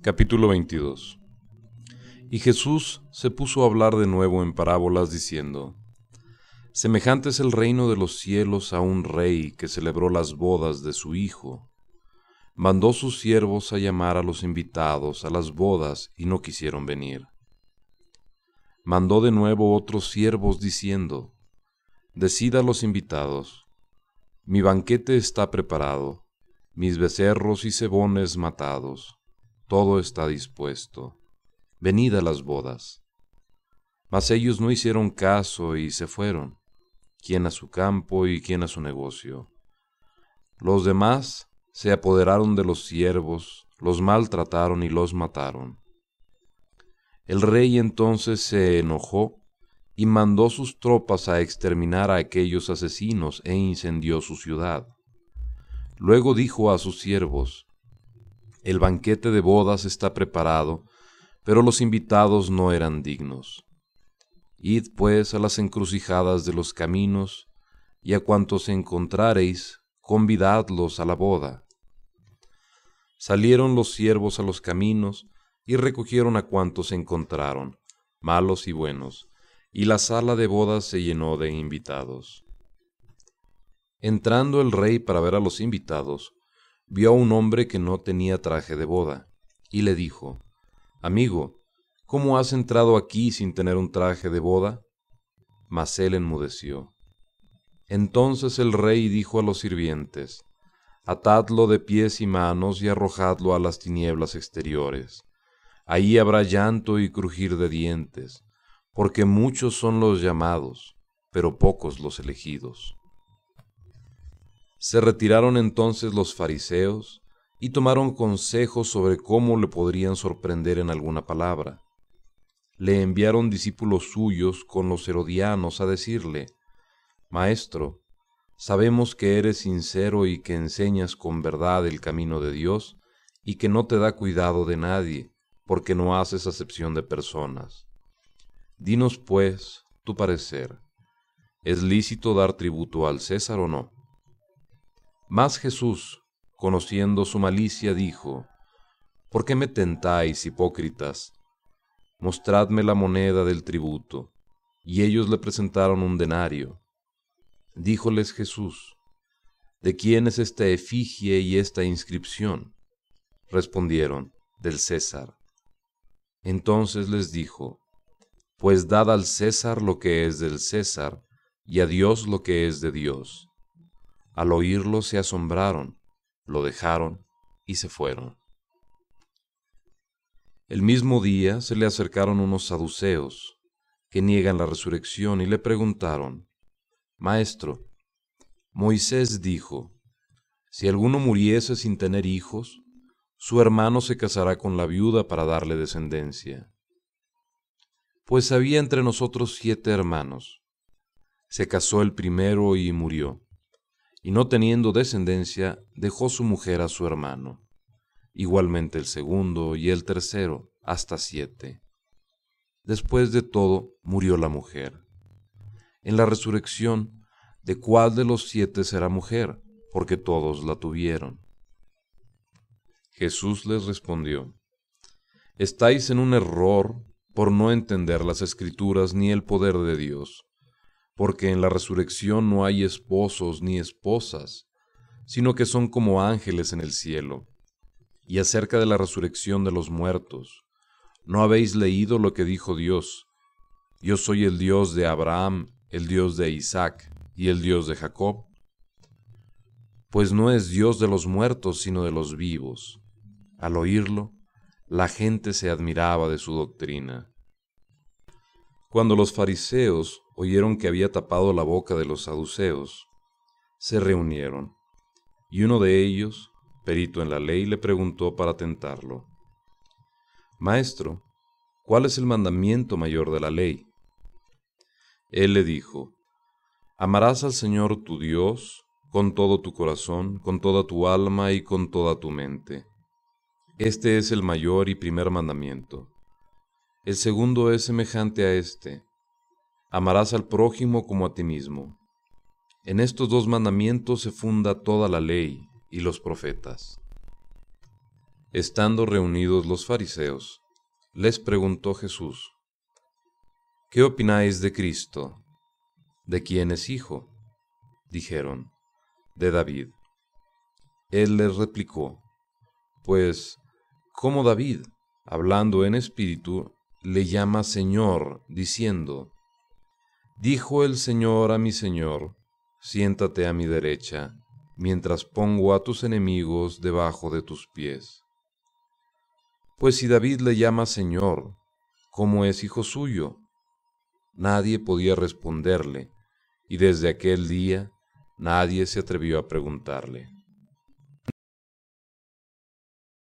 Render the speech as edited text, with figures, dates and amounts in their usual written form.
Capítulo 22. Y Jesús se puso a hablar de nuevo en parábolas diciendo: Semejante es el reino de los cielos a un rey que celebró las bodas de su hijo. Mandó sus siervos a llamar a los invitados a las bodas y no quisieron venir. Mandó de nuevo otros siervos diciendo: Decid a los invitados: Mi banquete está preparado, mis becerros y cebones matados, todo está dispuesto, venid a las bodas. Mas ellos no hicieron caso y se fueron, quien a su campo y quien a su negocio. Los demás se apoderaron de los siervos, los maltrataron y los mataron. El rey entonces se enojó y mandó sus tropas a exterminar a aquellos asesinos e incendió su ciudad. Luego dijo a sus siervos: El banquete de bodas está preparado, pero los invitados no eran dignos. Id pues a las encrucijadas de los caminos, y a cuantos encontrareis, convidadlos a la boda. Salieron los siervos a los caminos, y recogieron a cuantos encontraron, malos y buenos, y la sala de bodas se llenó de invitados. Entrando el rey para ver a los invitados, vio a un hombre que no tenía traje de boda, y le dijo: Amigo, ¿cómo has entrado aquí sin tener un traje de boda? Mas él enmudeció. Entonces el rey dijo a los sirvientes: Atadlo de pies y manos y arrojadlo a las tinieblas exteriores. Allí habrá llanto y crujir de dientes, porque muchos son los llamados, pero pocos los elegidos. Se retiraron entonces los fariseos y tomaron consejo sobre cómo le podrían sorprender en alguna palabra. Le enviaron discípulos suyos con los herodianos a decirle: Maestro, sabemos que eres sincero y que enseñas con verdad el camino de Dios y que no te da cuidado de nadie, porque no haces acepción de personas. Dinos pues tu parecer: ¿es lícito dar tributo al César o no? Mas Jesús, conociendo su malicia, dijo: ¿Por qué me tentáis, hipócritas? Mostradme la moneda del tributo. Y ellos le presentaron un denario. Díjoles Jesús: ¿De quién es esta efigie y esta inscripción? Respondieron: Del César. Entonces les dijo: Pues dad al César lo que es del César, y a Dios lo que es de Dios. Al oírlo se asombraron, lo dejaron y se fueron. El mismo día se le acercaron unos saduceos, que niegan la resurrección, y le preguntaron: Maestro, Moisés dijo: Si alguno muriese sin tener hijos, su hermano se casará con la viuda para darle descendencia. Pues había entre nosotros 7 hermanos. Se casó el primero y murió, y no teniendo descendencia, dejó su mujer a su hermano. Igualmente el segundo y el tercero, hasta 7. Después de todo, murió la mujer. En la resurrección, ¿de cuál de los 7 será mujer? Porque todos la tuvieron. Jesús les respondió: Estáis en un error por no entender las Escrituras ni el poder de Dios, porque en la resurrección no hay esposos ni esposas, sino que son como ángeles en el cielo. Y acerca de la resurrección de los muertos, ¿no habéis leído lo que dijo Dios? Yo soy el Dios de Abraham, el Dios de Isaac y el Dios de Jacob. Pues no es Dios de los muertos, sino de los vivos. Al oírlo, la gente se admiraba de su doctrina. Cuando los fariseos oyeron que había tapado la boca de los saduceos, se reunieron, y uno de ellos, perito en la ley, le preguntó para tentarlo: Maestro, ¿cuál es el mandamiento mayor de la ley? Él le dijo: Amarás al Señor tu Dios con todo tu corazón, con toda tu alma y con toda tu mente. Este es el mayor y primer mandamiento. El segundo es semejante a este: amarás al prójimo como a ti mismo. En estos 2 mandamientos se funda toda la ley y los profetas. Estando reunidos los fariseos, les preguntó Jesús: ¿Qué opináis de Cristo? ¿De quién es hijo? Dijeron: de David. Él les replicó: Pues, ¿cómo David, hablando en espíritu, le llama Señor, diciendo: Dijo el Señor a mi Señor, siéntate a mi derecha, mientras pongo a tus enemigos debajo de tus pies? Pues si David le llama Señor, ¿cómo es hijo suyo? Nadie podía responderle, y desde aquel día nadie se atrevió a preguntarle.